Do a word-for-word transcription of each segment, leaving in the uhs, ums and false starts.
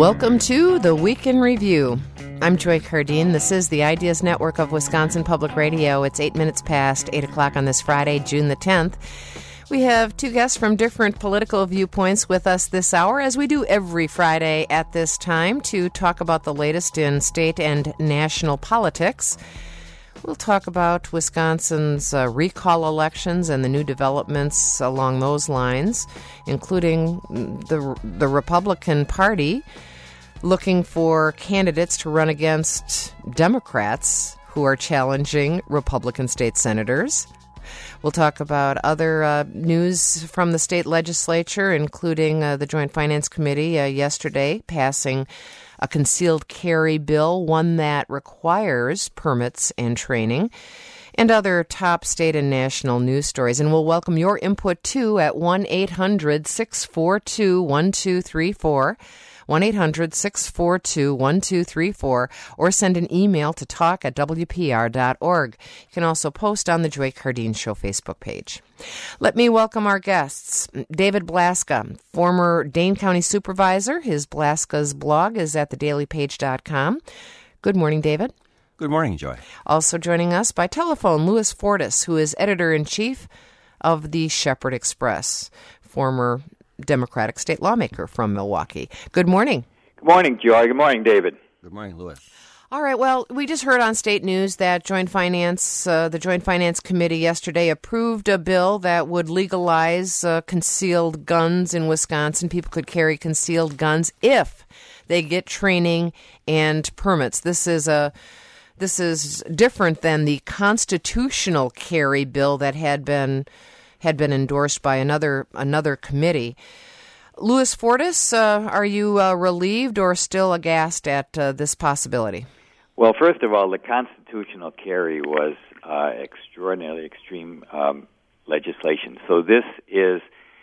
Welcome to the Week in Review. I'm Joy Cardine. This is the Ideas Network of Wisconsin Public Radio. It's eight minutes past eight o'clock on this Friday, June the tenth. We have two guests from different political viewpoints with us this hour, as we do every Friday at this time, to talk about the latest in state and national politics. We'll talk about Wisconsin's uh, recall elections and the new developments along those lines, including the the Republican Party looking for candidates to run against Democrats who are challenging Republican state senators. We'll talk about other uh, news from the state legislature, including uh, the Joint Finance Committee uh, yesterday passing a concealed carry bill, one that requires permits and training, and other top state and national news stories. And we'll welcome your input, too, at one eight hundred six four two one two three four, one eight hundred six four two one two three four, or send an email to talk at w p r dot org. You can also post on the Joy Cardine Show Facebook page. Let me welcome our guests. David Blaska, former Dane County Supervisor. His Blaska's blog is at the daily page dot com. Good morning, David. Good morning, Joy. Also joining us by telephone, Louis Fortis, who is Editor-in-Chief of the Shepherd Express, former Democratic state lawmaker from Milwaukee. Good morning. Good morning, Joy. Good morning, David. Good morning, Louis. All right. Well, we just heard on state news that Joint Finance, uh, the Joint Finance Committee yesterday approved a bill that would legalize uh, concealed guns in Wisconsin. People could carry concealed guns if they get training and permits. This is a this is different than the constitutional carry bill that had been had been endorsed by another another committee. Louis Fortis, uh, are you uh, relieved or still aghast at uh, this possibility? Well, first of all, the constitutional carry was uh, extraordinarily extreme um, legislation. So this is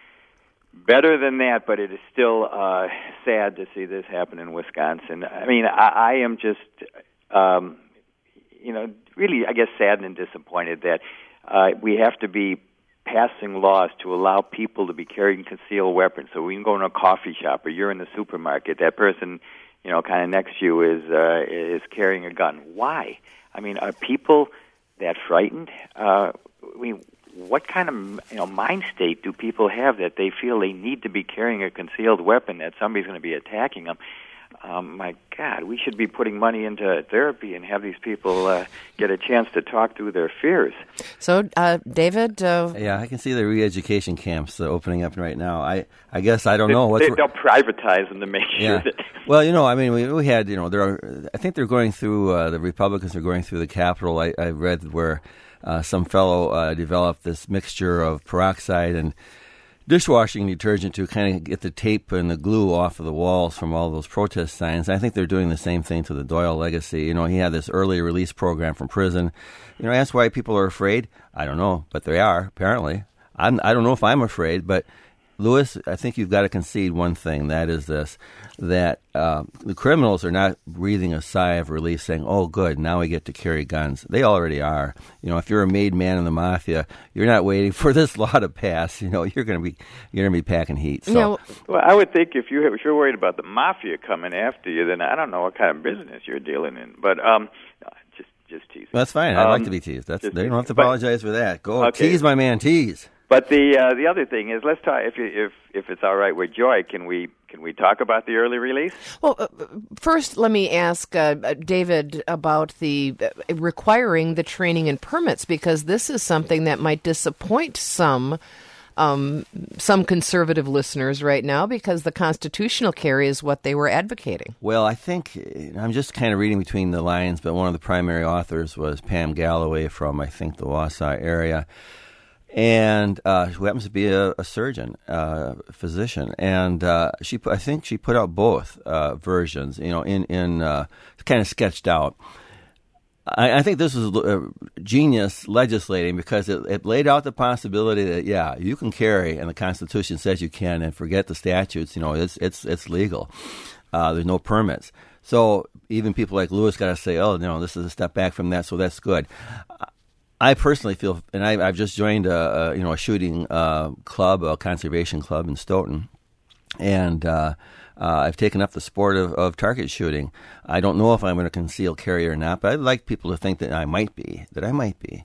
better than that, but it is still uh, sad to see this happen in Wisconsin. I mean, I, I am just, um, you know, really, I guess, saddened and disappointed that uh, we have to be passing laws to allow people to be carrying concealed weapons. So we can go in a coffee shop or you're in the supermarket, that person, you know, kind of next to you is uh, is carrying a gun. Why? I mean, are people that frightened? Uh, I mean, what kind of, you know, mind state do people have that they feel they need to be carrying a concealed weapon, that somebody's going to be attacking them? Um, my God, we should be putting money into therapy and have these people uh, get a chance to talk through their fears. So, uh, David? Uh, yeah, I can see the re-education camps uh, opening up right now. I, I guess I don't they, know. What's they, they'll privatize them to make yeah. sure that... Well, you know, I mean, we, we had, you know, there are, I think they're going through, uh, the Republicans are going through the Capitol. I, I read where uh, some fellow uh, developed this mixture of peroxide and dishwashing detergent to kind of get the tape and the glue off of the walls from all those protest signs. I think they're doing the same thing to the Doyle legacy. You know, he had this early release program from prison. You know, that's why people are afraid. I don't know, but they are, apparently. I'm, I don't know if I'm afraid, but Louis, I think you've got to concede one thing. That is this, that uh, the criminals are not breathing a sigh of relief saying, oh, good, now we get to carry guns. They already are. You know, if you're a made man in the mafia, you're not waiting for this law to pass. You know, you're going to be you're going to be packing heat. So. You know, well, I would think if, you, if you're worried about the mafia coming after you, then I don't know what kind of business you're dealing in. But um, just just teasing. That's fine. I'd um, like to be teased. That's, they don't have to but, apologize for that. Go okay. Tease, my man, tease. But the uh, the other thing is, let's talk. If you, if if it's all right with Joy, can we can we talk about the early release? Well, uh, first, let me ask uh, David about the uh, requiring the training and permits, because this is something that might disappoint some um, some conservative listeners right now, because the constitutional carry is what they were advocating. Well, I think I'm just kind of reading between the lines, but one of the primary authors was Pam Galloway from, I think, the Wausau area. And uh, who happens to be a, a surgeon, uh, physician, and uh, she, I think, she put out both uh, versions. You know, in in uh, kind of sketched out. I, I think this was a genius legislating, because it, it laid out the possibility that yeah, you can carry, and the Constitution says you can, and forget the statutes. You know, it's it's it's legal. Uh, there's no permits. So even people like Louis got to say, oh, no, this is a step back from that. So that's good. I personally feel, and I, I've just joined a, a you know a shooting uh, club, a conservation club in Stoughton, and uh, uh, I've taken up the sport of, of target shooting. I don't know if I'm going to conceal carry or not, but I'd like people to think that I might be, that I might be.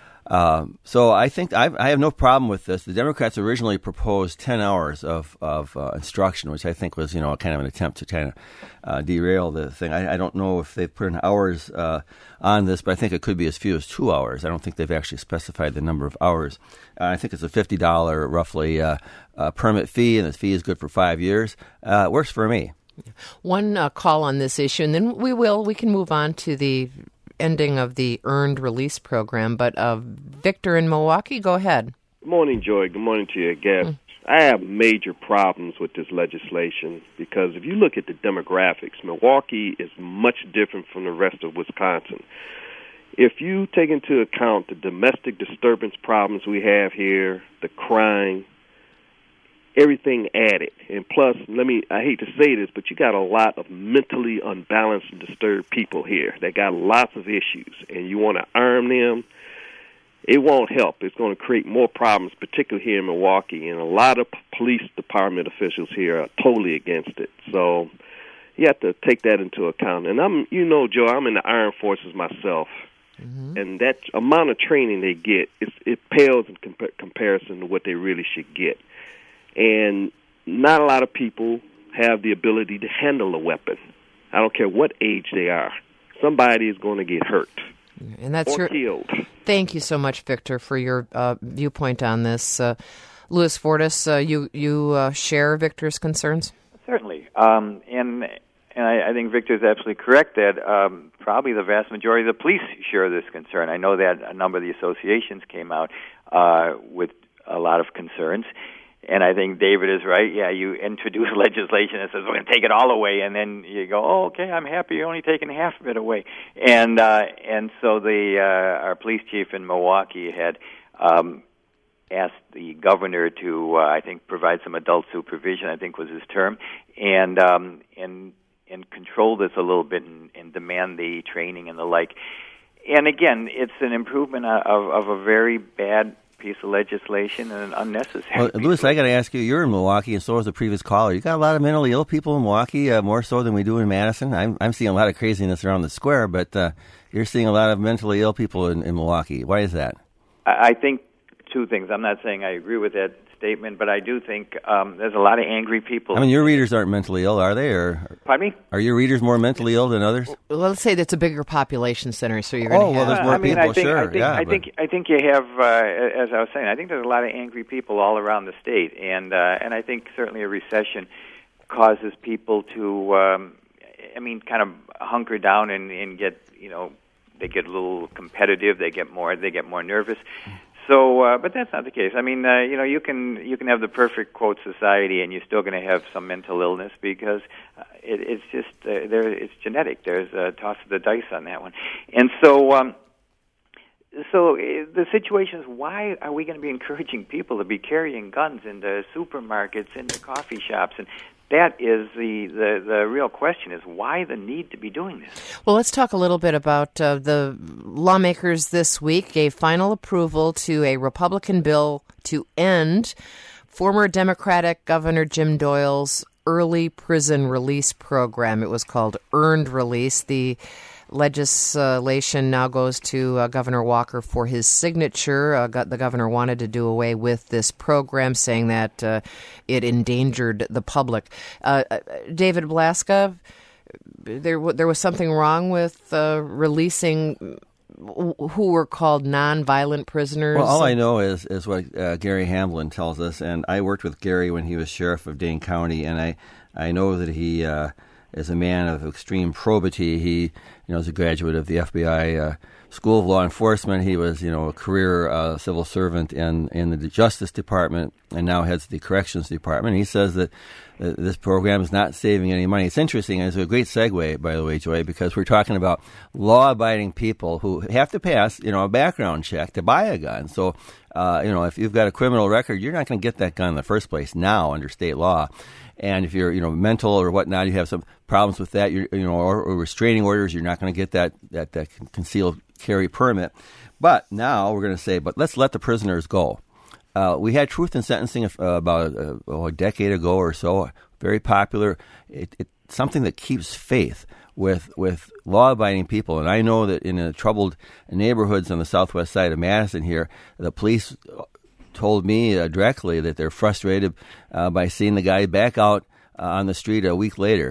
Um, so I think I've, I have no problem with this. The Democrats originally proposed ten hours of, of uh, instruction, which I think was, you know, kind of an attempt to kind of uh, derail the thing. I, I don't know if they've put in hours uh, on this, but I think it could be as few as two hours. I don't think they've actually specified the number of hours. Uh, I think it's a fifty dollars roughly uh, uh, permit fee, and the fee is good for five years. Uh, it works for me. One uh, call on this issue, and then we will, we can move on to the ending of the earned release program. But uh, Victor in Milwaukee, go ahead. Good morning, Joy. Good morning to your guests. Mm. I have major problems with this legislation because if you look at the demographics, Milwaukee is much different from the rest of Wisconsin. If you take into account the domestic disturbance problems we have here, the crime, everything added, and plus, let me, I hate to say this, but you got a lot of mentally unbalanced and disturbed people here that got lots of issues, and you want to arm them, it won't help. It's going to create more problems, particularly here in Milwaukee, and a lot of police department officials here are totally against it. So you have to take that into account. And I'm, you know, Joe, I'm in the Armed Forces myself, mm-hmm. and that amount of training they get, it's, it pales in compa- comparison to what they really should get. And not a lot of people have the ability to handle a weapon. I don't care what age they are. Somebody is going to get hurt and that's or your, killed. Thank you so much, Victor, for your uh, viewpoint on this. Uh, Louis Fortis, uh, you, you uh, share Victor's concerns? Certainly. Um, and and I, I think Victor is absolutely correct that um, probably the vast majority of the police share this concern. I know that a number of the associations came out uh, with a lot of concerns. And I think David is right. Yeah, you introduce legislation that says we're going to take it all away, and then you go, "Oh, okay, I'm happy you're only taking half of it away." And uh, and so the uh, our police chief in Milwaukee had um, asked the governor to, uh, I think, provide some adult supervision. I think was his term, and um, and and control this a little bit and, and demand the training and the like. And again, it's an improvement of, of a very bad piece of legislation and an unnecessary. Well, Louis, I got to ask you, you're in Milwaukee, and so is the previous caller. You got a lot of mentally ill people in Milwaukee, uh, more so than we do in Madison. I'm, I'm seeing a lot of craziness around the square, but uh, you're seeing a lot of mentally ill people in, in Milwaukee. Why is that? I think two things. I'm not saying I agree with that statement, but I do think um, there's a lot of angry people. I mean, your readers aren't mentally ill, are they? Or Pardon me? Are your readers more mentally ill than others? Well, let's say that's a bigger population center, so you're going to oh, have... well, there's more I mean, people, I think, sure. I think, yeah, I but... think I think you have, uh, as I was saying, I think there's a lot of angry people all around the state, and uh, and I think certainly a recession causes people to, um, I mean, kind of hunker down and, and get, you know, they get a little competitive, they get more, they get more nervous. So, uh, but that's not the case. I mean, uh, you know, you can you can have the perfect quote society, and you're still going to have some mental illness because uh, it, it's just uh, there. It's genetic. There's a toss of the dice on that one, and so um, so uh, the situation is: why are we going to be encouraging people to be carrying guns into supermarkets, into coffee shops, and that is the, the, the real question is why the need to be doing this? Well, let's talk a little bit about uh, the lawmakers this week gave final approval to a Republican bill to end former Democratic Governor Jim Doyle's early prison release program. It was called Earned Release. The legislation now goes to uh, Governor Walker for his signature. Uh, go- the governor wanted to do away with this program, saying that uh, it endangered the public. Uh, David Blaska, there w- there was something wrong with uh, releasing who were called nonviolent prisoners? Well, all I know is is what uh, Gary Hamblin tells us, and I worked with Gary when he was sheriff of Dane County, and I, I know that he uh, is a man of extreme probity. He, you know, is a graduate of the F B I uh, School of Law Enforcement. He was, you know, a career uh, civil servant in, in the Justice Department and now heads the Corrections Department. He says that uh, this program is not saving any money. It's interesting, and it's a great segue, by the way, Joy, because we're talking about law-abiding people who have to pass, you know, a background check to buy a gun. So, uh, you know, if you've got a criminal record, you're not going to get that gun in the first place now under state law. And if you're, you know, mental or whatnot, you have some problems with that, you're, you know, or, or restraining orders, you're not going to get that, that, that concealed carry permit. But now we're going to say, but let's let the prisoners go. Uh, we had Truth in Sentencing uh, about a, oh, a decade ago or so, very popular. It, it, something that keeps faith with with law-abiding people. And I know that in uh, troubled neighborhoods on the southwest side of Madison here, the police told me uh, directly that they're frustrated uh, by seeing the guy back out uh, on the street a week later,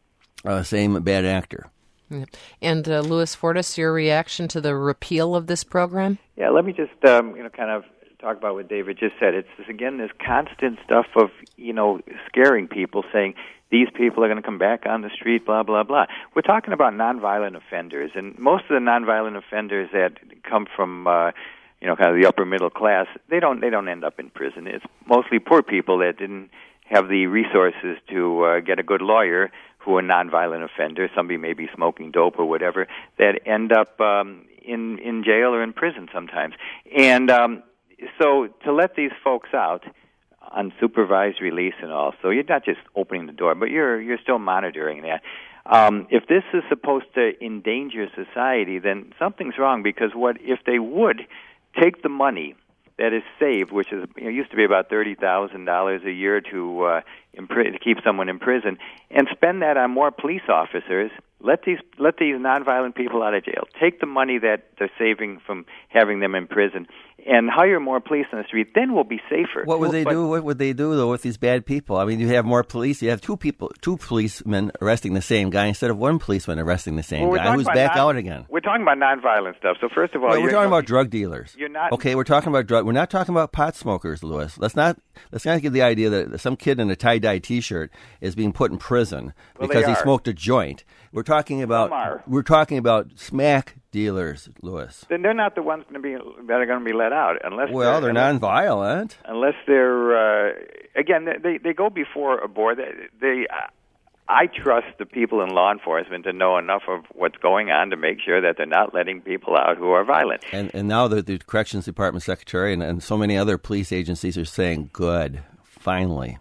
uh, same bad actor. Yeah. And uh, Louis Fortis, your reaction to the repeal of this program? Yeah, let me just um, you know kind of talk about what David just said. It's this, again this constant stuff of you know scaring people, saying these people are going to come back on the street, blah blah blah. We're talking about nonviolent offenders, and most of the nonviolent offenders that come from uh, you know kind of the upper middle class, they don't they don't end up in prison. It's mostly poor people that didn't have the resources to uh, get a good lawyer, who are nonviolent offenders, somebody may be smoking dope or whatever, that end up um, in in jail or in prison sometimes. And um, so to let these folks out on supervised release and all, so you're not just opening the door, but you're you're still monitoring that. Um, if this is supposed to endanger society, then something's wrong, because what if they would take the money that is saved, which is you know, used to be about thirty thousand dollars a year to uh, impri- to keep someone in prison, and spend that on more police officers. Let these let these nonviolent people out of jail. Take the money that they're saving from having them in prison, and hire more police on the street. Then we'll be safer. What would they but, do? What would they do though with these bad people? I mean, you have more police. You have two people, two policemen arresting the same guy instead of one policeman arresting the same well, guy who's back non- out again. We're talking about nonviolent stuff. So first of all, well, we're talking no, about drug dealers. You're not okay. We're talking about drug. We're not talking about pot smokers, Louis. Let's not let's not give the idea that some kid in a tie-dye T-shirt is being put in prison well, because he are. smoked a joint. We're talking about we're talking about smack dealers, Louis. Then they're not the ones going to be that are going to be let out unless well they're, they're unless, nonviolent. Unless they're uh, again they they go before a board. They, they uh, I trust the people in law enforcement to know enough of what's going on to make sure that they're not letting people out who are violent. And and now the, the Corrections Department Secretary and, and so many other police agencies are saying, good, finally.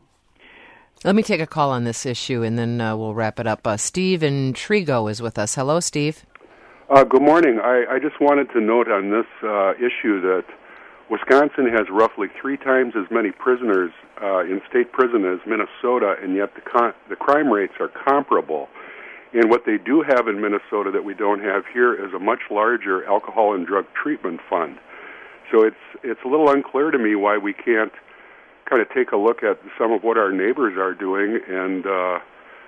Let me take a call on this issue, and then uh, we'll wrap it up. Uh, Steve in Trigo is with us. Hello, Steve. Uh, good morning. I, I just wanted to note on this uh, issue that Wisconsin has roughly three times as many prisoners uh, in state prison as Minnesota, and yet the con- the crime rates are comparable. And what they do have in Minnesota that we don't have here is a much larger alcohol and drug treatment fund. So it's it's a little unclear to me why we can't kind of take a look at some of what our neighbors are doing and uh,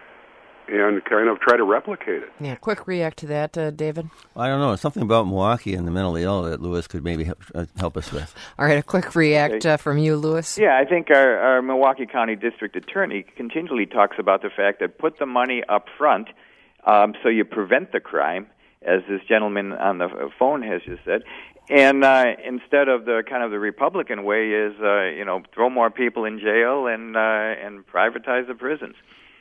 and kind of try to replicate it. Yeah, quick react to that, uh, David. Well, I don't know. Something about Milwaukee and the mentally ill that Louis could maybe help, uh, help us with. All right, a quick react uh, from you, Louis. Yeah, I think our, our Milwaukee County District Attorney continually talks about the fact that put the money up front um, so you prevent the crime, as this gentleman on the phone has just said. And uh, instead of the kind of the Republican way is, uh, you know, throw more people in jail and uh, and privatize the prisons.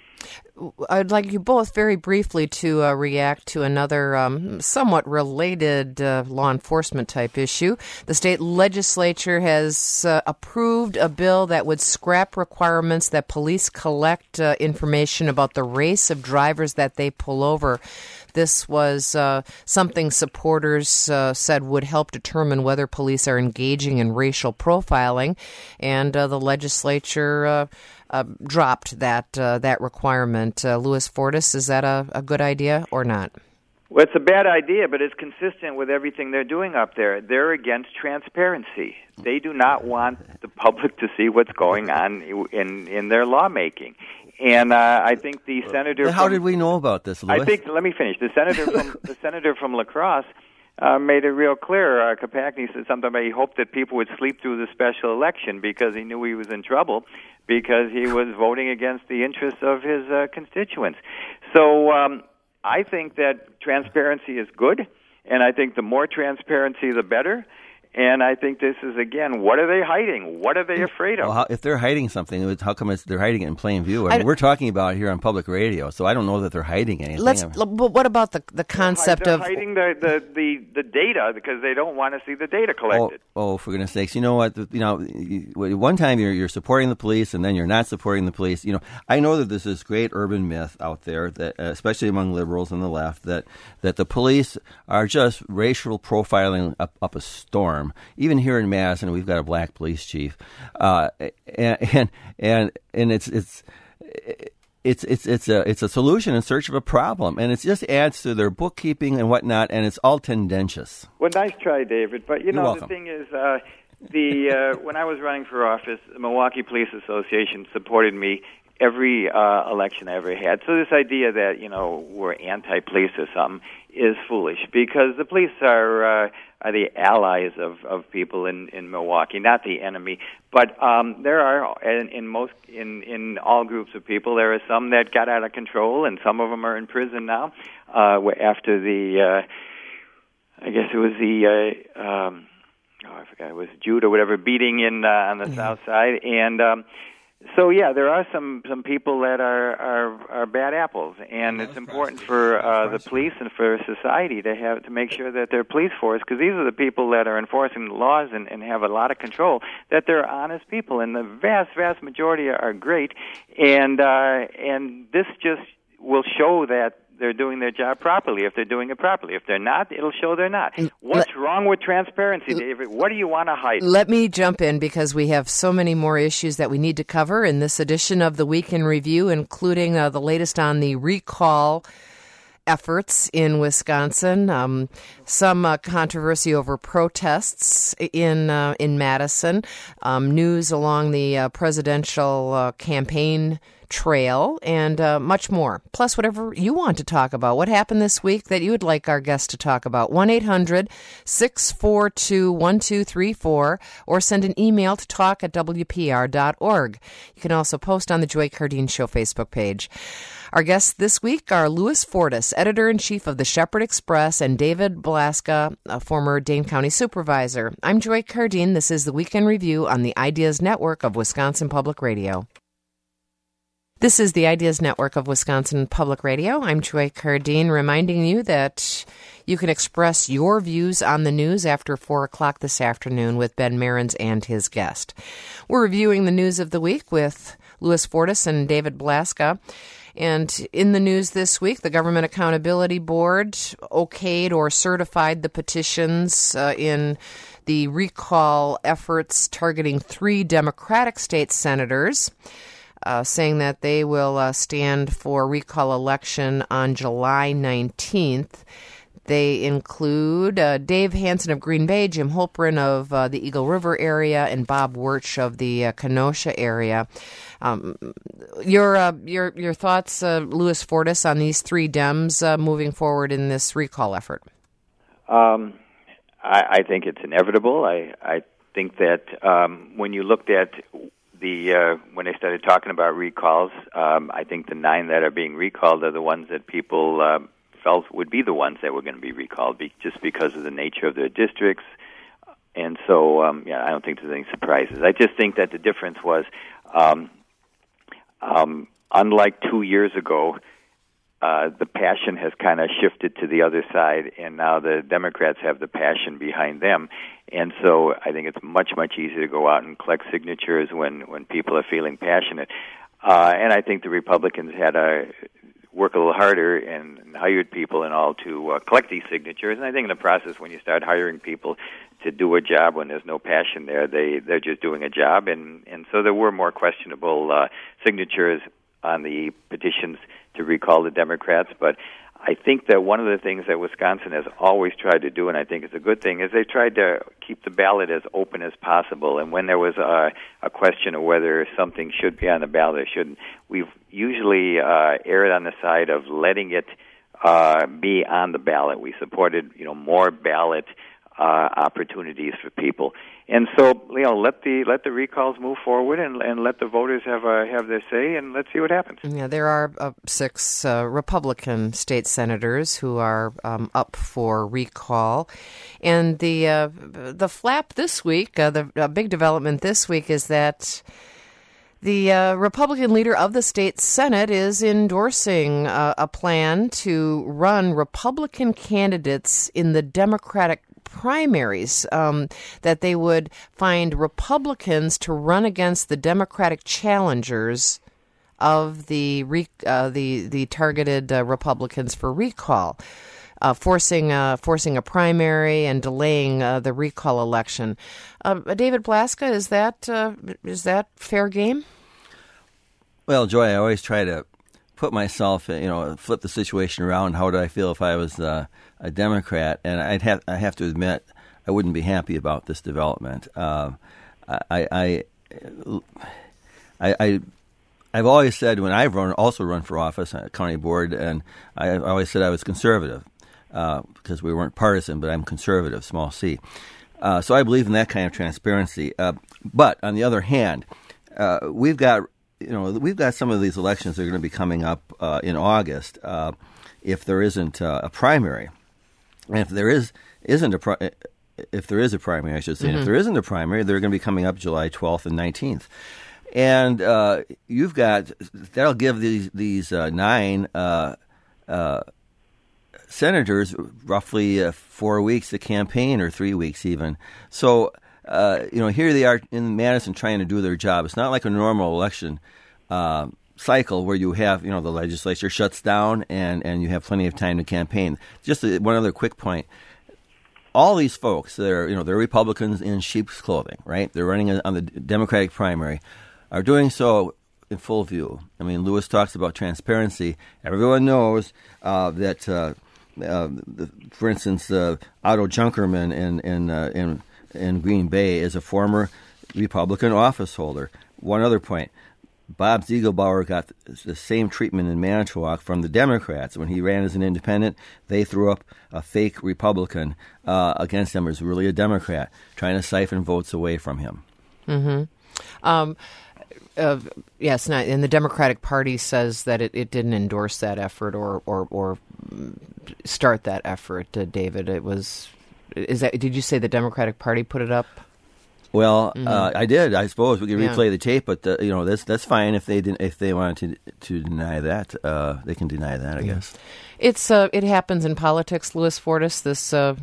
I'd like you both very briefly to uh, react to another um, somewhat related uh, law enforcement type issue. The state legislature has uh, approved a bill that would scrap requirements that police collect uh, information about the race of drivers that they pull over. This was uh, something supporters uh, said would help determine whether police are engaging in racial profiling, and uh, the legislature uh, uh, dropped that uh, that requirement. Uh, Louis Fortis, is that a, a good idea or not? Well, it's a bad idea, but it's consistent with everything they're doing up there. They're against transparency. They do not want the public to see what's going on in in their lawmaking. And uh, I think the senator. How from, did we know about this, Louis? I think. Let me finish. The senator from the senator from La Crosse uh, made it real clear. Uh, Kopachny said something about he hoped that people would sleep through the special election because he knew he was in trouble because he was voting against the interests of his uh, constituents. So um, I think that transparency is good, and I think the more transparency, the better. And I think this is, again, what are they hiding? What are they afraid of? Well, how, if they're hiding something, how come it's, they're hiding it in plain view? I mean, I, we're talking about it here on public radio, so I don't know that they're hiding anything. Let's. But what about the the concept they're of hiding the, the, the, the data because they don't want to see the data collected? Oh, oh, for goodness sakes! You know what? You know, one time you're you're supporting the police, and then you're not supporting the police. You know, I know that there's this great urban myth out there that, uh, especially among liberals and the left, that that the police are just racial profiling up, up a storm. uniform. Even here in Madison, we've got a black police chief, uh, and and and and it's it's. It's it's it's a it's a solution in search of a problem, and it just adds to their bookkeeping and whatnot, and it's all tendentious. Well, nice try, David. But you You're know, welcome. the thing is, uh, the uh, when I was running for office, the Milwaukee Police Association supported me every uh, election I ever had. So this idea that you know we're anti-police or something is foolish, because the police are uh, are the allies of, of people in, in Milwaukee, not the enemy. But um, there are in, in most in, in all groups of people, there are some that got out of control, and some of them are in prison now. Uh, after the, uh, I guess it was the, uh, um, oh I forgot, it was Jude or whatever beating in uh, on the mm-hmm. South Side, and. Um, So yeah, there are some, some people that are, are, are bad apples, and it's important for uh, the police and for society to have to make sure that their police force, because these are the people that are enforcing the laws and, and have a lot of control, that they're honest people, and the vast, vast majority are great, and uh, and this just will show that they're doing their job properly, if they're doing it properly. If they're not, it'll show they're not. What's let, wrong with transparency, David? What do you want to hide? Let me jump in, because we have so many more issues that we need to cover in this edition of the Week in Review, including uh, the latest on the recall efforts in Wisconsin, um, some uh, controversy over protests in uh, in Madison, um, news along the uh, presidential uh, campaign trail, and uh, much more. Plus, whatever you want to talk about. What happened this week that you would like our guests to talk about? one eight hundred six four two one two three four, or send an email to talk at w p r dot org. You can also post on the Joy Cardine Show Facebook page. Our guests this week are Louis Fortis, editor-in-chief of the Shepherd Express, and David Blaska, a former Dane County supervisor. I'm Joy Cardine. This is the Week in Review on the Ideas Network of Wisconsin Public Radio. This is the Ideas Network of Wisconsin Public Radio. I'm Joy Cardine, reminding you that you can express your views on the news after four o'clock this afternoon with Ben Marins and his guest. We're reviewing the news of the week with Louis Fortis and David Blaska. And in the news this week, the Government Accountability Board okayed or certified the petitions uh, in the recall efforts targeting three Democratic state senators, Uh, saying that they will uh, stand for recall election on July nineteenth. They include uh, Dave Hansen of Green Bay, Jim Holprin of uh, the Eagle River area, and Bob Wirch of the uh, Kenosha area. Um, your uh, your your thoughts, uh, Louis Fortis, on these three Dems uh, moving forward in this recall effort? Um, I, I think it's inevitable. I I think that um, when you looked at The uh, when they started talking about recalls, um, I think the nine that are being recalled are the ones that people uh, felt would be the ones that were going to be recalled, be, just because of the nature of their districts. And so, um, yeah, I don't think there's any surprises. I just think that the difference was, um, um, unlike two years ago, uh, the passion has kind of shifted to the other side, and now the Democrats have the passion behind them. And so I think it's much, much easier to go out and collect signatures when, when people are feeling passionate. Uh, and I think the Republicans had to work a little harder and, and hired people and all to uh, collect these signatures. And I think in the process, when you start hiring people to do a job when there's no passion there, they, they're just doing a job. And, and so there were more questionable uh, signatures on the petitions to recall the Democrats. But I think that one of the things that Wisconsin has always tried to do, and I think it's a good thing, is they've tried to keep the ballot as open as possible. And when there was a, a question of whether something should be on the ballot or shouldn't, we've usually uh, erred on the side of letting it uh, be on the ballot. We supported, you know, more ballot uh, opportunities for people. And so, you know, let the let the recalls move forward, and and let the voters have a, have their say, and let's see what happens. Yeah, there are uh, six uh, Republican state senators who are um, up for recall, and the uh, the flap this week, uh, the uh, big development this week is that the uh, Republican leader of the state Senate is endorsing uh, a plan to run Republican candidates in the Democratic primaries, um, that they would find Republicans to run against the Democratic challengers of the re- uh, the the targeted uh, Republicans for recall. uh, forcing uh, forcing a primary and delaying uh, the recall election. Uh, David Blaska, is that uh, is that fair game? Well, Joy, I always try to put myself, you know, flip the situation around. How would I feel if I was uh, a Democrat? And I'd have I have to admit, I wouldn't be happy about this development. Uh, I, I, I, I, I've always said when I've run, also run for office on a county board, and I always said I was conservative uh, because we weren't partisan, but I'm conservative, small c. Uh, so I believe in that kind of transparency. Uh, but on the other hand, uh, we've got you know we've got some of these elections that are going to be coming up uh, in August uh, if there isn't uh, a primary, and if there is isn't a pri- if there is a primary, I should say, mm-hmm. if there isn't a primary, they're going to be coming up July twelfth and nineteenth. And uh, you've got that'll give these these uh, nine uh, uh, senators roughly uh, four weeks to campaign, or three weeks even. So uh, you know, here they are in Madison trying to do their job. It's not like a normal election uh, cycle where you have you know the legislature shuts down and, and you have plenty of time to campaign. Just a, one other quick point. All these folks, they're you know they're Republicans in sheep's clothing, right? They're running on the Democratic primary. Are doing so in full view. I mean, Lewis talks about transparency. Everyone knows uh, that, uh, uh, the, for instance, uh, Otto Junkerman in in, uh, in in Green Bay is a former Republican office holder. One other point. Bob Ziegelbauer got the same treatment in Manitowoc from the Democrats. When he ran as an independent, they threw up a fake Republican uh, against him. It was really a Democrat, trying to siphon votes away from him. Mm-hmm. Um, Uh, yes, not, and the Democratic Party says that it, it didn't endorse that effort or or, or start that effort. Uh, David, it was. Is that? Did you say the Democratic Party put it up? Well, mm-hmm. uh, I did. I suppose we could yeah. replay the tape, but uh, you know that's that's fine if they didn't if they wanted to to deny that. Uh, they can deny that, I yeah. guess. It's uh, it happens in politics, Louis Fortis. This uh,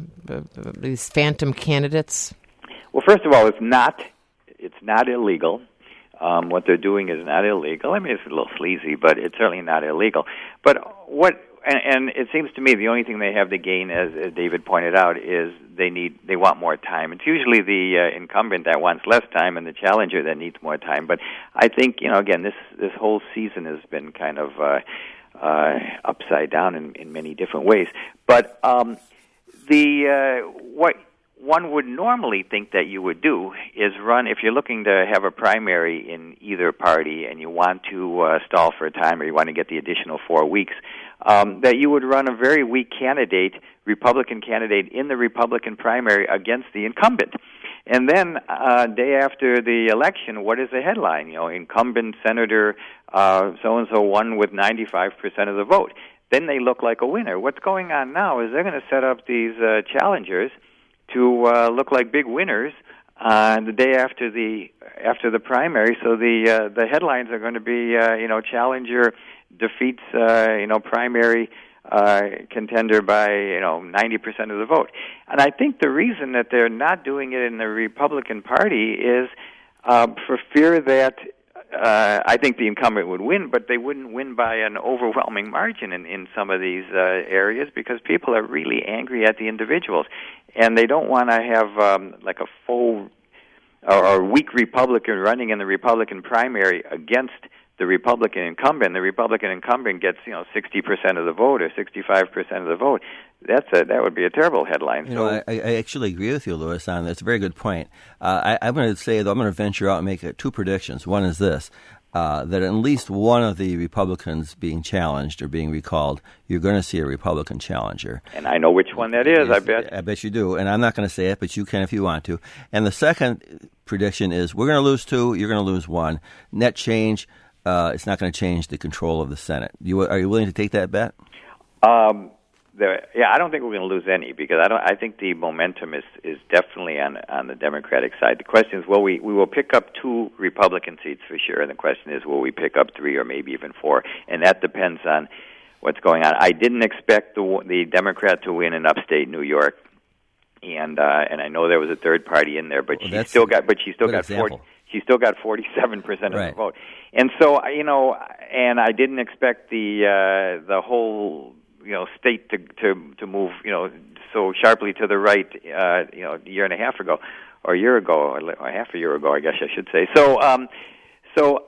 these phantom candidates. Well, first of all, it's not it's not illegal. Um, what they're doing is not illegal. I mean, it's a little sleazy, but it's certainly not illegal. But what, and, and it seems to me the only thing they have to gain, as, as David pointed out, is they need, they want more time. It's usually the uh, incumbent that wants less time and the challenger that needs more time. But I think, you know, again, this this whole season has been kind of uh, uh, upside down in, in many different ways. But um, the uh, what. one would normally think that you would do is run, if you're looking to have a primary in either party and you want to uh, stall for a time or you want to get the additional four weeks, um, that you would run a very weak candidate, Republican candidate, in the Republican primary against the incumbent. And then, uh, day after the election, what is the headline? You know, incumbent Senator uh, so-and-so won with ninety-five percent of the vote. Then they look like a winner. What's going on now is they're going to set up these uh, challengers to uh, look like big winners uh, the day after the after the primary. So the uh, the headlines are going to be uh, you know challenger defeats uh, you know primary uh, contender by you know ninety percent of the vote. And I think the reason that they're not doing it in the Republican Party is uh, for fear that. Uh, I think the incumbent would win, but they wouldn't win by an overwhelming margin in, in some of these uh, areas because people are really angry at the individuals, and they don't want to have um, like a full or, or weak Republican running in the Republican primary against the Republican incumbent. The Republican incumbent gets you know sixty percent of the vote or sixty-five percent of the vote. That's a, that would be a terrible headline. You so, know, I, I actually agree with you, Louis, on that. It's a very good point. Uh, I, I'm going to say, though, I'm going to venture out and make uh, two predictions. One is this, uh, that at least one of the Republicans being challenged or being recalled, you're going to see a Republican challenger. And I know which one that is, I bet. I bet you do. And I'm not going to say it, but you can if you want to. And the second prediction is we're going to lose two, you're going to lose one. Net change, uh, it's not going to change the control of the Senate. You, are you willing to take that bet? Um. There, yeah, I don't think we're going to lose any because I don't. I think the momentum is, is definitely on on the Democratic side. The question is, will we we will pick up two Republican seats for sure, and the question is, will we pick up three or maybe even four? And that depends on what's going on. I didn't expect the the Democrat to win in upstate New York, and uh, and I know there was a third party in there, but well, she still got but she still got example. forty. She still got forty-seven percent of right. the vote, and so you know, and I didn't expect the uh, the whole. you know state to to to move you know so sharply to the right uh, you know a year and a half ago, or a year ago, or half a year ago, I guess I should say. So um, so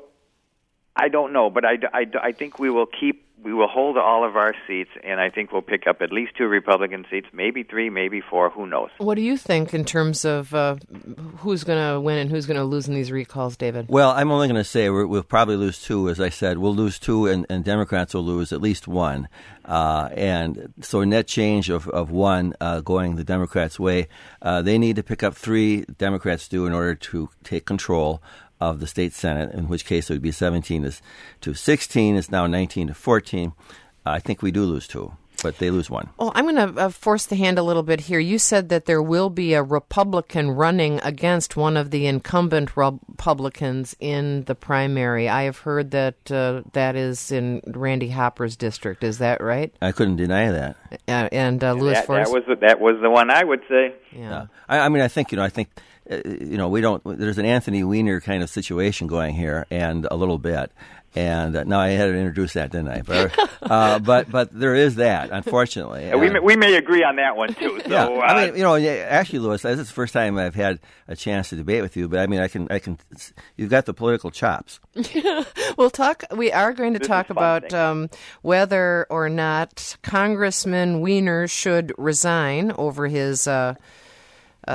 I don't know, but I, I, I think we will keep. We will hold all of our seats, and I think we'll pick up at least two Republican seats, maybe three, maybe four, who knows. What do you think in terms of uh, who's going to win and who's going to lose in these recalls, David? Well, I'm only going to say we're, we'll probably lose two, as I said. We'll lose two, and, and Democrats will lose at least one. Uh, and so a net change of, of one uh, going the Democrats' way. Uh, they need to pick up three, Democrats do, in order to take control of the state Senate, in which case it would be seventeen to sixteen. It's now nineteen to fourteen. I think we do lose two, but they lose one. Well, I'm going to uh, force the hand a little bit here. You said that there will be a Republican running against one of the incumbent Republicans in the primary. I have heard that uh, that is in Randy Hopper's district. Is that right? I couldn't deny that. Uh, and uh, Louis that, Forrest? That was, the, that was the one I would say. Yeah. yeah. I, I mean, I think, you know, I think... You know, we don't. There's an Anthony Weiner kind of situation going here, and a little bit. And uh, now I had to introduce that, didn't I? But uh, but but there is that, unfortunately. Yeah, we may, we may agree on that one too. So, yeah, uh, I mean, you know, actually, Louis, this is the first time I've had a chance to debate with you. But I mean, I can, I can. You've got the political chops. We'll talk. We are going to this talk about um, whether or not Congressman Weiner should resign over his. Uh, Uh,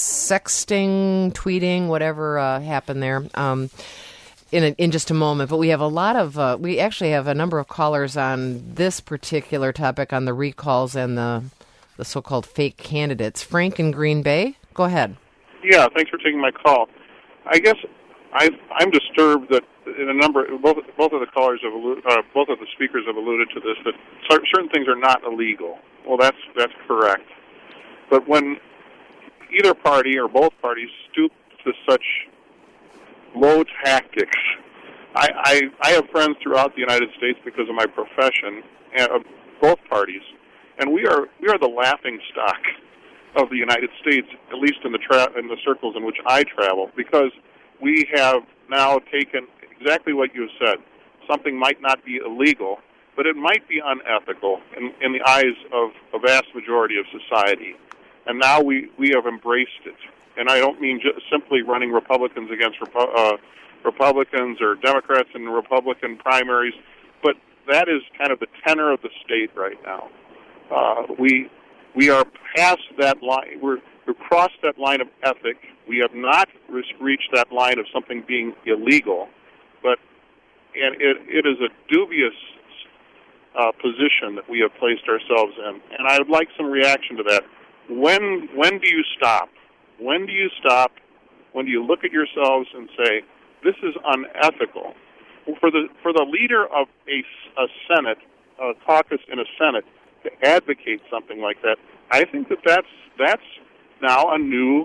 sexting, tweeting, whatever uh, happened there, um, in a, in just a moment. But we have a lot of, uh, we actually have a number of callers on this particular topic, on the recalls and the the so-called fake candidates. Frank in Green Bay, go ahead. Yeah, thanks for taking my call. I guess I've, I'm disturbed that in a number, both both of the callers have, allu- uh, both of the speakers have alluded to this, that certain things are not illegal. Well, that's that's correct. But when either party or both parties stoop to such low tactics. I, I, I have friends throughout the United States because of my profession, and of both parties, and we are we are the laughing stock of the United States, at least in the tra- in the circles in which I travel, because we have now taken exactly what you said. Something might not be illegal, but it might be unethical in, in the eyes of a vast majority of society. And now we, we have embraced it. And I don't mean just simply running Republicans against Repu- uh, Republicans or Democrats in Republican primaries, but that is kind of the tenor of the state right now. Uh, we we are past that line. We're, we've crossed that line of ethic. We have not re- reached that line of something being illegal, but and it, it is a dubious uh, position that we have placed ourselves in. And I would like some reaction to that. When when do you stop? When do you stop? When do you look at yourselves and say, this is unethical? For the for the leader of a, a Senate, a caucus in a Senate, to advocate something like that, I think that that's, that's now a new,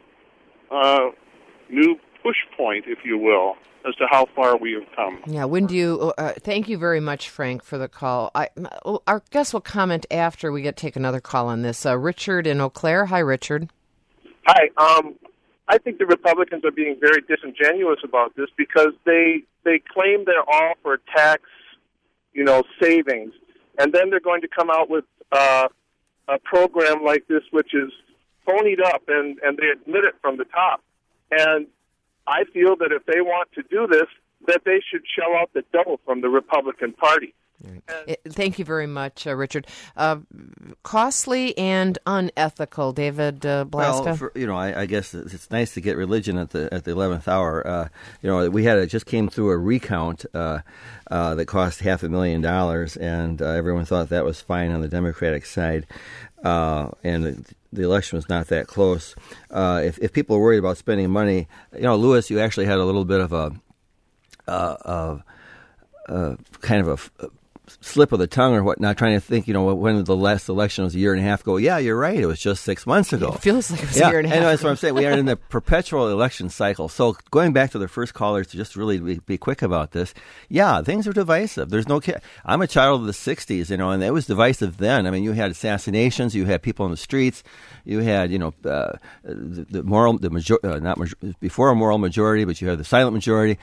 uh, new push point, if you will, as to how far we have come. Yeah, when do you, uh, thank you very much, Frank, for the call. I, our guest will comment after we get take another call on this. Uh, Richard in Eau Claire. Hi, Richard. Hi. Um, I think the Republicans are being very disingenuous about this because they they claim they're all for tax, you know, savings, and then they're going to come out with uh, a program like this, which is phonied up, and, and they admit it from the top. And I feel that if they want to do this, that they should shell out the double from the Republican Party. Right. Thank you very much, uh, Richard. Uh, costly and unethical, David uh, Blasta. Well, for, you know, I, I guess it's nice to get religion at the at the eleventh hour. Uh, you know, we had it just came through a recount uh, uh, that cost half a million dollars, and uh, everyone thought that was fine on the Democratic side, uh, and the, the election was not that close. Uh, if if people are worried about spending money, you know, Louis, you actually had a little bit of a uh, uh, uh, kind of a. a slip of the tongue or whatnot, trying to think, you know, when the last election was a year and a half ago. Yeah, you're right. It was just six months ago. It feels like it was yeah, a year and a half and that's ago. what I'm saying. We are in the perpetual election cycle. So going back to the first callers to just really be, be quick about this, yeah, things are divisive. There's no... Ca- I'm a child of the sixties, you know, and it was divisive then. I mean, you had assassinations, you had people in the streets, you had, you know, uh, the, the moral, the major, uh, not major, before a moral majority, but you had the silent majority.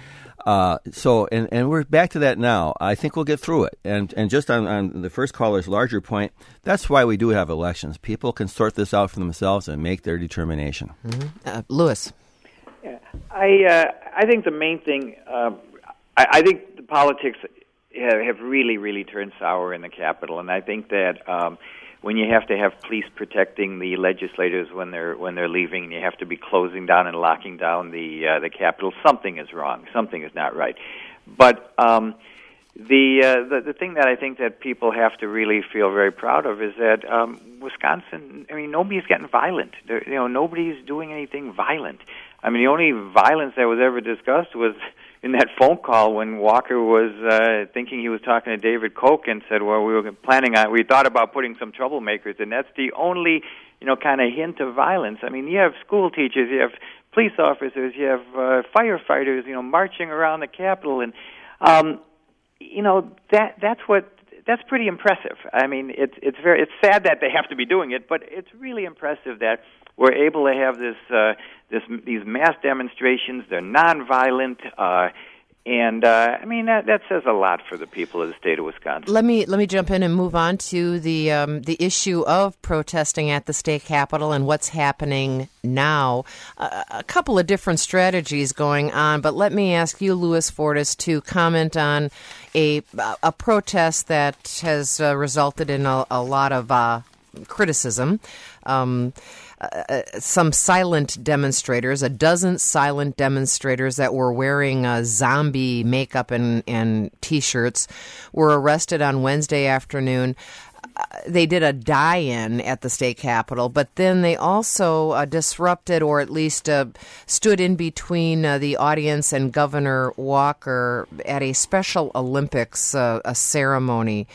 Uh, so, and, and we're back to that now. I think we'll get through it. And and just on, on the first caller's larger point, that's why we do have elections. People can sort this out for themselves and make their determination. Mm-hmm. Uh, Lewis. Yeah, I uh, I think the main thing, uh, I, I think the politics have, have really, really turned sour in the Capitol, and I think that um, when you have to have police protecting the legislators when they're when they're leaving, and you have to be closing down and locking down the uh, the Capitol, something is wrong. Something is not right. But um, the, uh, the the thing that I think that people have to really feel very proud of is that um, Wisconsin. I mean, nobody's getting violent. There, you know, nobody's doing anything violent. I mean, the only violence that was ever discussed was in that phone call when Walker was uh, thinking he was talking to David Koch and said, well, we were planning on, we thought about putting some troublemakers, and that's the only, you know, kind of hint of violence. I mean, you have school teachers, you have police officers, you have uh, firefighters, you know, marching around the Capitol, and, um, you know, that that's what, that's pretty impressive. I mean, it's it's very, it's sad that they have to be doing it, but it's really impressive that we're able to have this, uh, this, these mass demonstrations. They're nonviolent, uh, and uh, I mean that, that says a lot for the people of the state of Wisconsin. Let me let me jump in and move on to the um, the issue of protesting at the state capitol and what's happening now. Uh, a couple of different strategies going on, but let me ask you, Louis Fortis, to comment on a a protest that has uh, resulted in a, a lot of uh, criticism. Um, Uh, some silent demonstrators, a dozen silent demonstrators that were wearing uh, zombie makeup and, and T-shirts were arrested on Wednesday afternoon. Uh, they did a die-in at the state capitol, but then they also uh, disrupted or at least uh, stood in between uh, the audience and Governor Walker at a Special Olympics uh, a ceremony.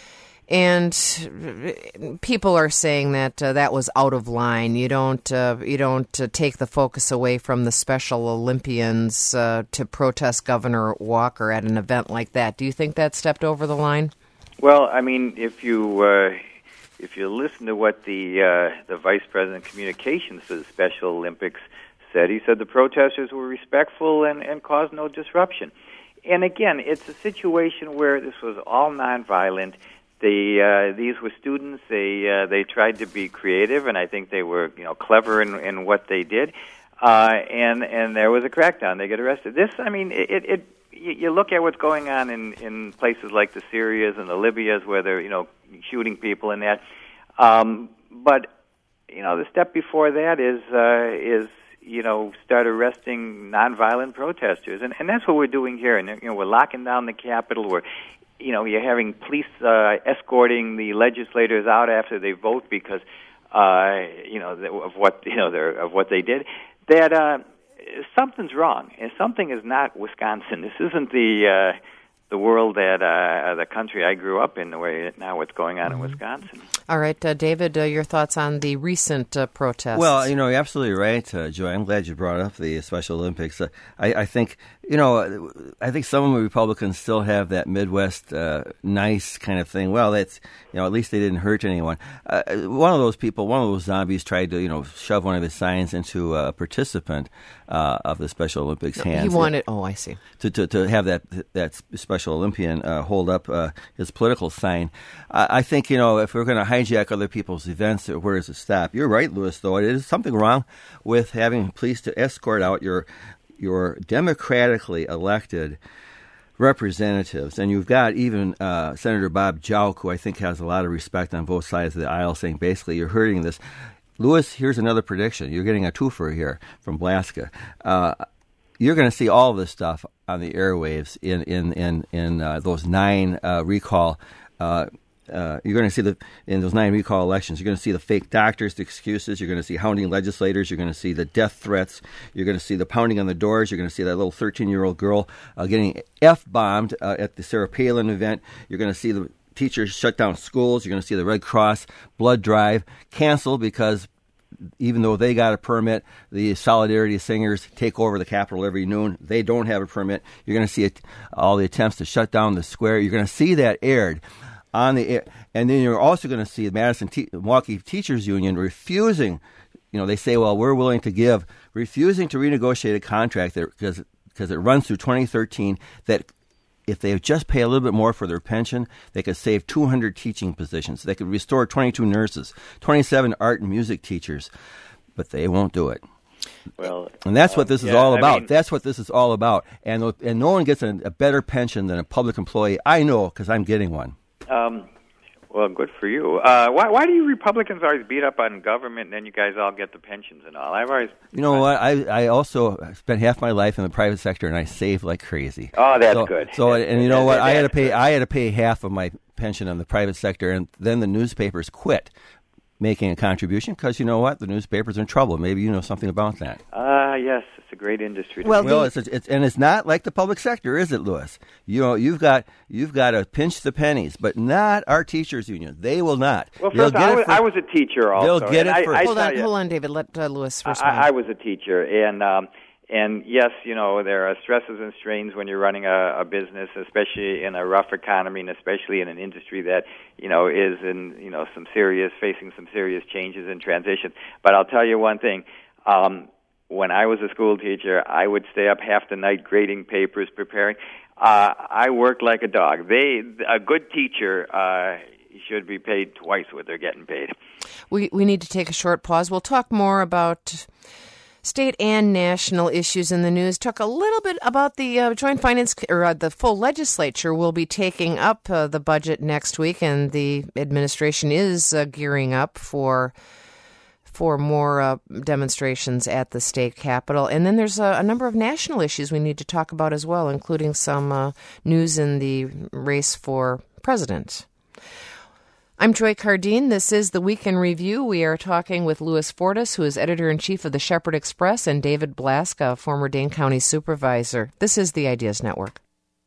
And people are saying that uh, that was out of line. You don't uh, you don't uh, take the focus away from the Special Olympians uh, to protest Governor Walker at an event like that. Do you think that stepped over the line? Well, I mean, if you uh, if you listen to what the uh, the Vice President of Communications for the Special Olympics said, he said the protesters were respectful and, and caused no disruption. And again, it's a situation where this was all nonviolent. The uh, these were students. They uh, they tried to be creative, and I think they were you know clever in, in what they did. Uh, and and there was a crackdown. They get arrested. This, I mean, it, it you look at what's going on in, in places like the Syrias and the Libyas, where they're you know shooting people and that. Um, but you know the step before that is uh, is you know start arresting nonviolent protesters, and and that's what we're doing here. And you know we're locking down the Capitol. We're You know, you're having police uh, escorting the legislators out after they vote because, uh, you know, of what you know they're, of what they did. That uh, something's wrong, and something is not Wisconsin. This isn't the uh, the world that uh, the country I grew up in. The way now what's going on mm-hmm. in Wisconsin. All right, uh, David, uh, your thoughts on the recent uh, protests? Well, you know, you're absolutely right, uh, Joy. I'm glad you brought up the Special Olympics. Uh, I, I think, you know, I think some of the Republicans still have that Midwest uh, nice kind of thing. Well, that's, you know, at least they didn't hurt anyone. Uh, one of those people, one of those zombies tried to, you know, shove one of his signs into a participant uh, of the Special Olympics' no, hands. He wanted, oh, I see. To, to, to have that that Special Olympian uh, hold up uh, his political sign. I, I think, you know, if we're going to hijack other people's events, where does it stop? You're right, Louis, though. It is something wrong with having police to escort out your your democratically elected representatives. And you've got even uh, Senator Bob Jauch, who I think has a lot of respect on both sides of the aisle, saying basically you're hurting this. Louis, here's another prediction. You're getting a twofer here from Blaska. Uh, you're going to see all of this stuff on the airwaves in, in, in, in uh, those nine uh, recall uh Uh, you're going to see the in those nine recall elections. You're going to see the fake doctors, the excuses. You're going to see hounding legislators. You're going to see the death threats. You're going to see the pounding on the doors. You're going to see that little thirteen-year-old girl uh, getting F-bombed uh, at the Sarah Palin event. You're going to see the teachers shut down schools. You're going to see the Red Cross blood drive canceled because even though they got a permit, the Solidarity Singers take over the Capitol every noon. They don't have a permit. You're going to see it, all the attempts to shut down the square. You're going to see that aired on the air. And then you're also going to see the Madison Te- Milwaukee Teachers Union refusing, you know, they say, well, we're willing to give, refusing to renegotiate a contract there because because it runs through twenty thirteen, that if they just pay a little bit more for their pension, they could save two hundred teaching positions. They could restore twenty-two nurses, twenty-seven art and music teachers, but they won't do it. Well, and that's uh, what this is yeah, all I about. mean, that's what this is all about. And and no one gets a, a better pension than a public employee. I know because I'm getting one. Um, well, good for you. Uh, why, why do you Republicans always beat up on government and then you guys all get the pensions and all? I've always... You know what? I, I also spent half my life in the private sector, and I saved like crazy. Oh, that's so, good. So, that's, and you know that, what? that, I had to pay. good. I had to pay half of my pension in the private sector, and then the newspapers quit making a contribution because you know what? The newspapers are in trouble. Maybe you know something about that. Ah, uh, yes, it's a great industry. To well, be. well, it's, it's and it's not like the public sector, is it, Louis? You know, you've got you've got to pinch the pennies, but not our teachers union. They will not. Well, first, I was, for, I was a teacher also. They'll get it I, first. I, hold on, you, hold on, David. Let uh, Louis respond. I, I was a teacher, and um, and yes, you know there are stresses and strains when you're running a, a business, especially in a rough economy, and especially in an industry that you know is in you know some serious facing some serious changes and transition. But I'll tell you one thing. Um, when I was a school teacher, I would stay up half the night grading papers, preparing. Uh, I worked like a dog. They a good teacher uh, should be paid twice what they're getting paid. We we need to take a short pause. We'll talk more about state and national issues in the news. Talk a little bit about the uh, Joint Finance, or uh, the full legislature will be taking up uh, the budget next week, and the administration is uh, gearing up for for more uh, demonstrations at the state capitol. And then there's a, a number of national issues we need to talk about as well, including some uh, news in the race for president. I'm Joy Cardine. This is the Week in Review. We are talking with Louis Fortis, who is editor-in-chief of the Shepherd Express, and David Blaska, former Dane County supervisor. This is the Ideas Network.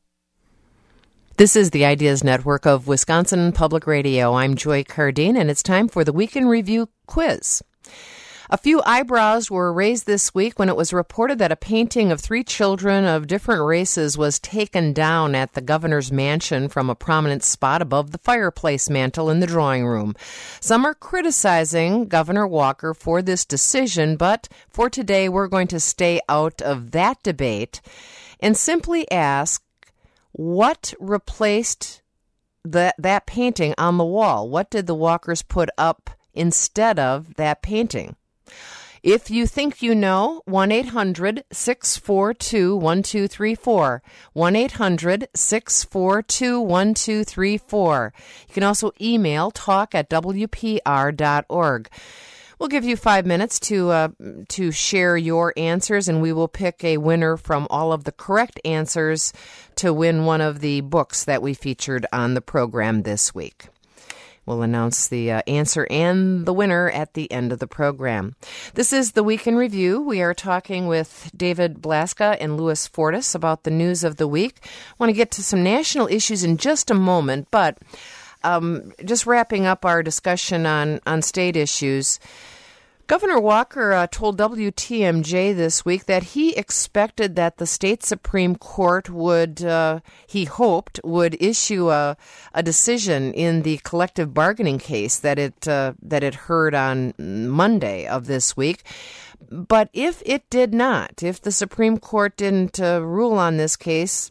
This is the Ideas Network of Wisconsin Public Radio. I'm Joy Cardine, and it's time for the Week in Review quiz. A few eyebrows were raised this week when it was reported that a painting of three children of different races was taken down at the governor's mansion from a prominent spot above the fireplace mantel in the drawing room. Some are criticizing Governor Walker for this decision, but for today we're going to stay out of that debate and simply ask, what replaced that that painting on the wall? What did the Walkers put up instead of that painting? If you think you know, one eight hundred six four two one two three four. one eight hundred six four two one two three four. You can also email talk at w p r dot org. We'll give you five minutes to uh, to share your answers, and we will pick a winner from all of the correct answers to win one of the books that we featured on the program this week. We'll announce the uh, answer and the winner at the end of the program. This is the Week in Review. We are talking with David Blaska and Louis Fortis about the news of the week. I want to get to some national issues in just a moment, but um, just wrapping up our discussion on, on state issues. Governor Walker uh, told W T M J this week that he expected that the state Supreme Court would, uh, he hoped, would issue a, a decision in the collective bargaining case that it uh, that it heard on Monday of this week. But if it did not, if the Supreme Court didn't uh, rule on this case,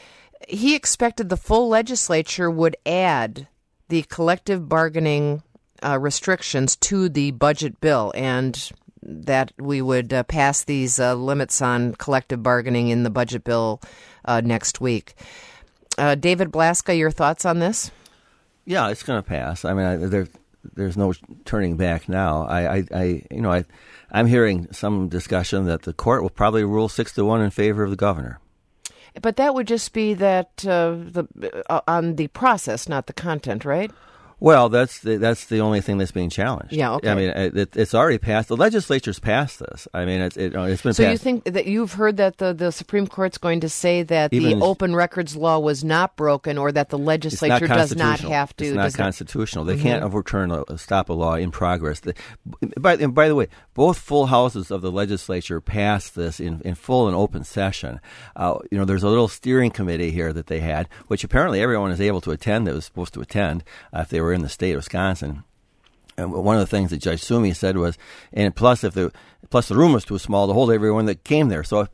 he expected the full legislature would add the collective bargaining Uh, restrictions to the budget bill, and that we would uh, pass these uh, limits on collective bargaining in the budget bill uh, next week. Uh, David Blaska, your thoughts on this? Yeah, it's going to pass. I mean, I, there, there's no turning back now. I, I, I you know, I, I'm hearing some discussion that the court will probably rule six to one in favor of the governor. But that would just be that uh, the uh, on the process, not the content, right? Well, that's the, that's the only thing that's being challenged. Yeah, okay. I mean, it, it's already passed. The legislature's passed this. I mean, it's, it, it's been so passed. You think that you've heard that the, the Supreme Court's going to say that Even the open records law was not broken, or that the legislature not does not have to? It's not does constitutional. Not, they mm-hmm. can't overturn a, stop a law in progress. The, by, and by the way, both full houses of the legislature passed this in, in full and open session. Uh, you know, there's a little steering committee here that they had, which apparently everyone is able to attend that was supposed to attend uh, if they were in the state of Wisconsin. And one of the things that Judge Sumi said was, and plus if the plus the room was too small to hold everyone that came there. So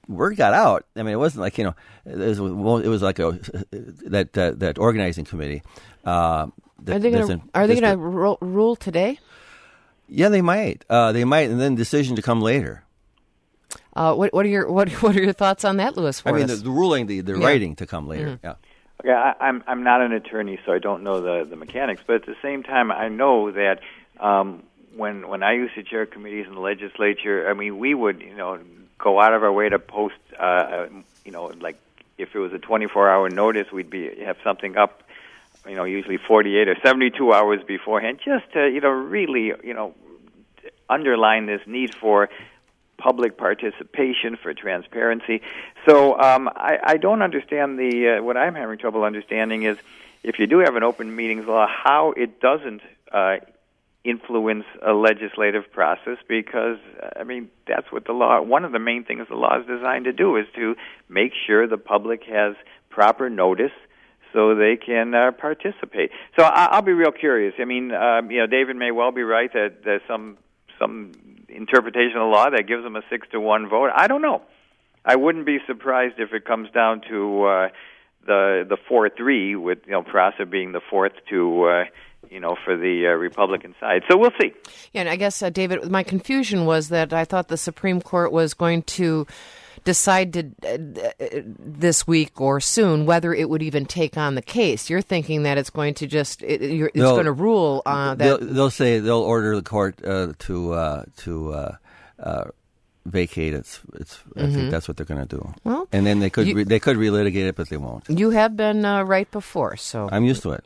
word got out. I mean, it wasn't like, you know, it was, it was like a that uh, that organizing committee. Uh, that, are they going to are they going to ru- rule today? Yeah, they might. Uh, they might, and then decision to come later. Uh, what what are your what what are your thoughts on that, Louis? I mean, the, the ruling, the, the yeah. writing to come later. Mm-hmm. Yeah. Okay, I, I'm I'm not an attorney, so I don't know the, the mechanics. But at the same time, I know that um, when when I used to chair committees in the legislature, I mean, we would you know go out of our way to post, uh, you know, like if it was a twenty-four hour notice, we'd be have something up, you know, usually forty-eight or seventy-two hours beforehand, just to you know really you know underline this need for public participation, for transparency. So um, I, I don't understand the, uh, what I'm having trouble understanding is if you do have an open meetings law, how it doesn't uh, influence a legislative process because, I mean, that's what the law, one of the main things the law is designed to do is to make sure the public has proper notice so they can uh, participate. So I, I'll be real curious. I mean, um, you know, David may well be right that there's some some interpretation of the law that gives them a six to one vote. I don't know. I wouldn't be surprised if it comes down to uh, the the four three with you know Prosser being the fourth to uh, you know for the uh, Republican side. So we'll see. Yeah, and I guess uh, David, my confusion was that I thought the Supreme Court was going to decide to, uh, this week or soon whether it would even take on the case. You're thinking that it's going to just it, you're, it's they'll, going to rule uh, that they'll, they'll say they'll order the court uh, to uh, to uh, uh, vacate its. It's. Mm-hmm. I think that's what they're going to do. Well, and then they could you, re, they could relitigate it, but they won't. You have been uh, right before, so I'm used to it.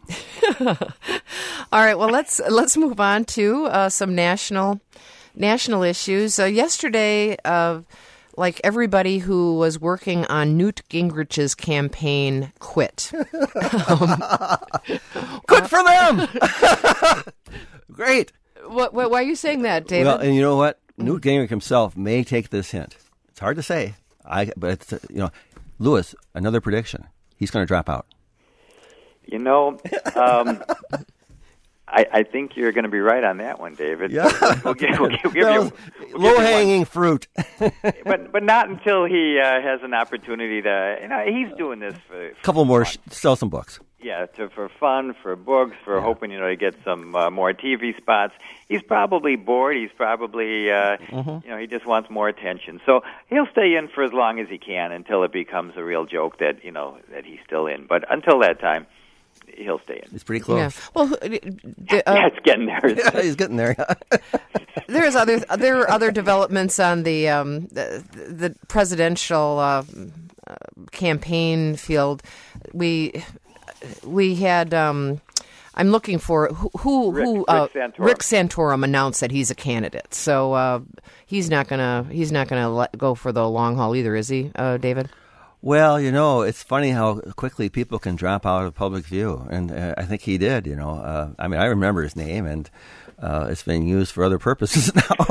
All right. Well, let's let's move on to uh, some national national issues. Uh, yesterday. Uh, Like everybody who was working on Newt Gingrich's campaign quit. um, Good for them! Great. What, what, why are you saying that, David? Well, and you know what? Newt Gingrich himself may take this hint. It's hard to say, I but it's, you know, Louis, another prediction. He's going to drop out. You know, um, I, I think you're going to be right on that one, David. Yeah. We'll give, we'll give, we'll you, we'll low-hanging fruit. but but not until he uh, has an opportunity to, you know, he's doing this for... A couple more, sh- sell some books. Yeah, to, for fun, for books, for yeah. hoping, you know, to get some uh, more T V spots. He's probably bored. He's probably, uh, mm-hmm. you know, he just wants more attention. So he'll stay in for as long as he can until it becomes a real joke that, you know, that he's still in. But until that time, he'll stay in. It's pretty close. Yeah. Well, uh, yeah, it's getting there. Yeah, he's getting there. There's other there are other developments on the um, the, the presidential uh, uh, campaign field. We we had. Um, I'm looking for who who, Rick, who uh, Rick, Santorum. Rick Santorum announced that he's a candidate. So uh, he's not gonna he's not gonna let go for the long haul either, is he, uh, David? Well, you know, it's funny how quickly people can drop out of public view, and uh, I think he did. You know, uh, I mean, I remember his name, and uh, it's being used for other purposes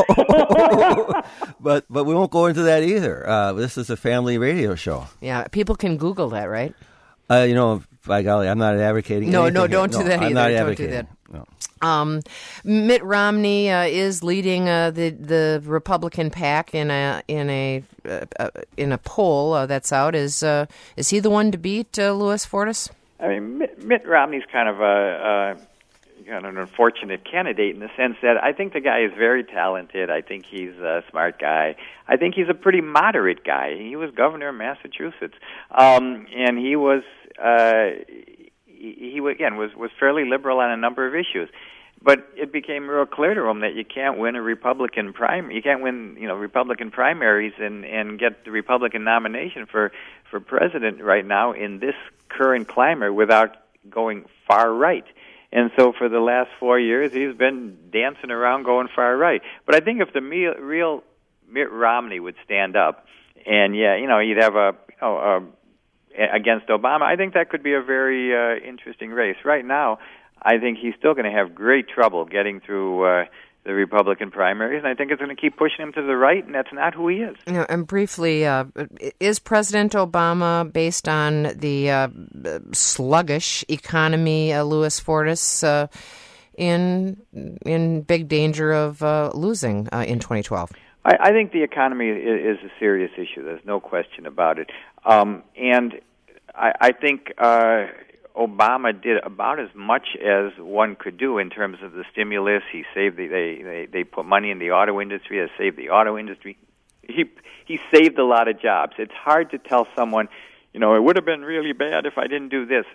now. but but we won't go into that either. Uh, this is a family radio show. Yeah, people can Google that, right? Uh, you know, by golly, I'm not advocating. No, no, don't here. do that no, either. I'm not don't advocating. do that. No. Um, Mitt Romney uh, is leading uh, the the Republican pack in a in a uh, in a poll uh, that's out. Is uh, is he the one to beat, uh, Louis Fortis? I mean, Mitt, Mitt Romney's kind of a, a kind of an unfortunate candidate in the sense that I think the guy is very talented. I think he's a smart guy. I think he's a pretty moderate guy. He was governor of Massachusetts, um, and he was. Uh, He, he again was was fairly liberal on a number of issues, but it became real clear to him that you can't win a Republican prim you can't win you know Republican primaries and, and get the Republican nomination for for president right now in this current climate without going far right. And so for the last four years he's been dancing around going far right. But I think if the me, real Mitt Romney would stand up, and yeah, you know, you'd have a you know a against Obama, I think that could be a very uh, interesting race. Right now, I think he's still going to have great trouble getting through uh, the Republican primaries, and I think it's going to keep pushing him to the right, and that's not who he is. You know, and briefly, uh, is President Obama, based on the uh, sluggish economy, uh, Louis Fortis, uh, in in big danger of uh, losing uh, in twenty twelve? I, I think the economy is, is a serious issue. There's no question about it. Um, and I, I think uh, Obama did about as much as one could do in terms of the stimulus. He saved the, they, they they put money in the auto industry. They saved the auto industry. He he saved a lot of jobs. It's hard to tell someone, you know, it would have been really bad if I didn't do this.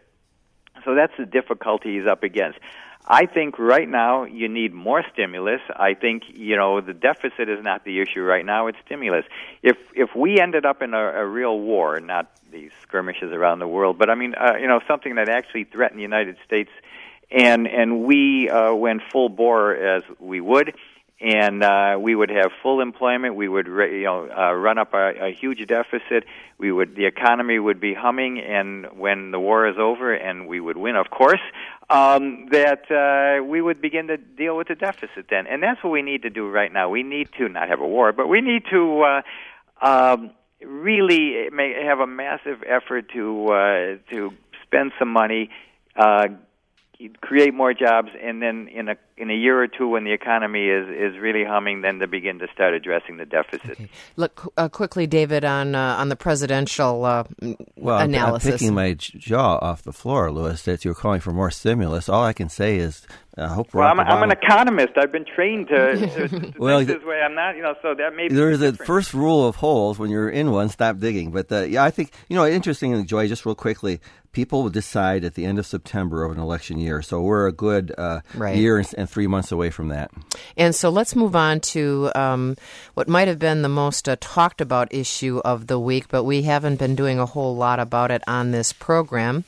So that's the difficulty he's up against. I think right now you need more stimulus. I think, you know, the deficit is not the issue right now, it's stimulus. If if we ended up in a, a real war, not these skirmishes around the world, but I mean, uh, you know, something that actually threatened the United States, and and we uh, went full bore as we would, and uh, we would have full employment, we would you know uh, run up a, a huge deficit, we would the economy would be humming, and when the war is over and we would win, of course, um, that uh, we would begin to deal with the deficit then. And that's what we need to do right now. We need to not have a war, but we need to uh, um, really make, have a massive effort to uh, to spend some money, uh, create more jobs, and then in a in a year or two, when the economy is, is really humming, then to begin to start addressing the deficit. Okay. Look uh, quickly, David, on uh, on the presidential uh, well, analysis. I'm picking my jaw off the floor, Louis, that you're calling for more stimulus. All I can say is, I uh, hope. Well, I'm, I'm an economist. I've been trained to, to, to well, think this way. I'm not, you know, so that may be there's a different. first rule of holes: when you're in one, stop digging. But uh, yeah, I think you know, interestingly, Joy, just real quickly. People will decide at the end of September of an election year. So we're a good uh, right. year and, and three months away from that. And so let's move on to um, what might have been the most uh, talked about issue of the week, but we haven't been doing a whole lot about it on this program.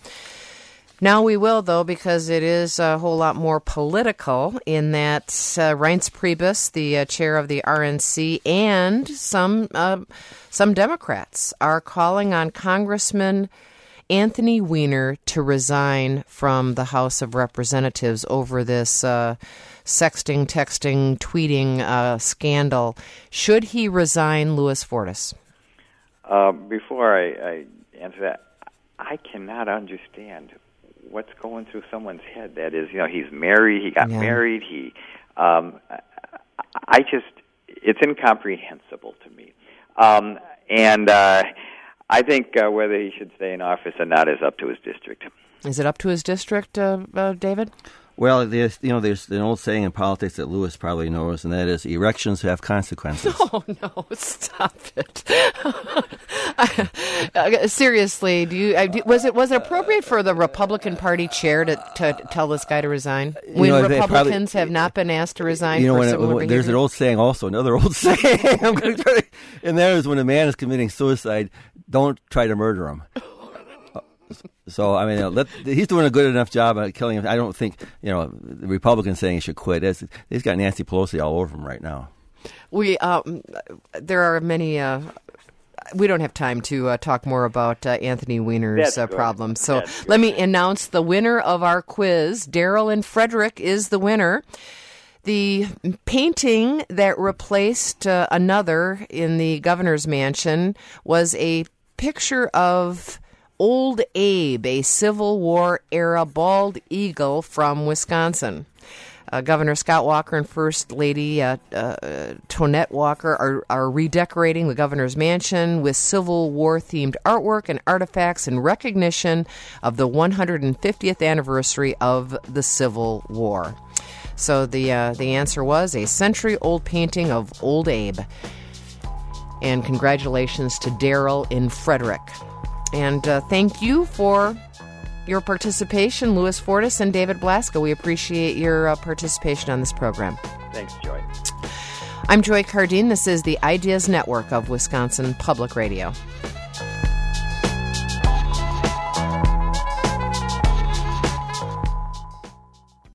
Now we will, though, because it is a whole lot more political in that uh, Reince Priebus, the uh, chair of the R N C, and some uh, some Democrats are calling on Congressman Anthony Weiner to resign from the House of Representatives over this uh, sexting, texting, tweeting uh, scandal. Should he resign, Louis Fortis? Uh, before I, I answer that, I cannot understand what's going through someone's head. That is, you know, he's married, he got yeah. married, he, um, I just, it's incomprehensible to me. Um, and, uh, I think uh, whether he should stay in office or not is up to his district. Is it up to his district, uh, uh, David? Well, there's, you know, there's an old saying in politics that Louis probably knows, and that is erections have consequences. Oh, no, stop it. uh, seriously, do you, uh, do, was it was it appropriate for the Republican Party chair to, to tell this guy to resign? When you know, Republicans probably, have not been asked to resign you know, for when similar it, behavior? There's an old saying also, another old saying, I'm going to try to, and that is when a man is committing suicide, don't try to murder him. So, I mean, let, he's doing a good enough job at killing him. I don't think, you know, the Republicans saying he should quit. It's, he's got Nancy Pelosi all over him right now. We, um, there are many, uh, we don't have time to uh, talk more about uh, Anthony Weiner's uh, problems. So let me announce the winner of our quiz. Daryl in Frederick is the winner. The painting that replaced uh, another in the governor's mansion was a picture of Old Abe, a Civil War-era bald eagle from Wisconsin. Uh, Governor Scott Walker and First Lady uh, uh, Tonette Walker are, are redecorating the governor's mansion with Civil War-themed artwork and artifacts in recognition of the one hundred fiftieth anniversary of the Civil War. So the uh, the answer was a century-old painting of Old Abe. And congratulations to Daryl in Frederick. And uh, thank you for your participation, Louis Fortis and David Blasko. We appreciate your uh, participation on this program. Thanks, Joy. I'm Joy Cardine. This is the Ideas Network of Wisconsin Public Radio.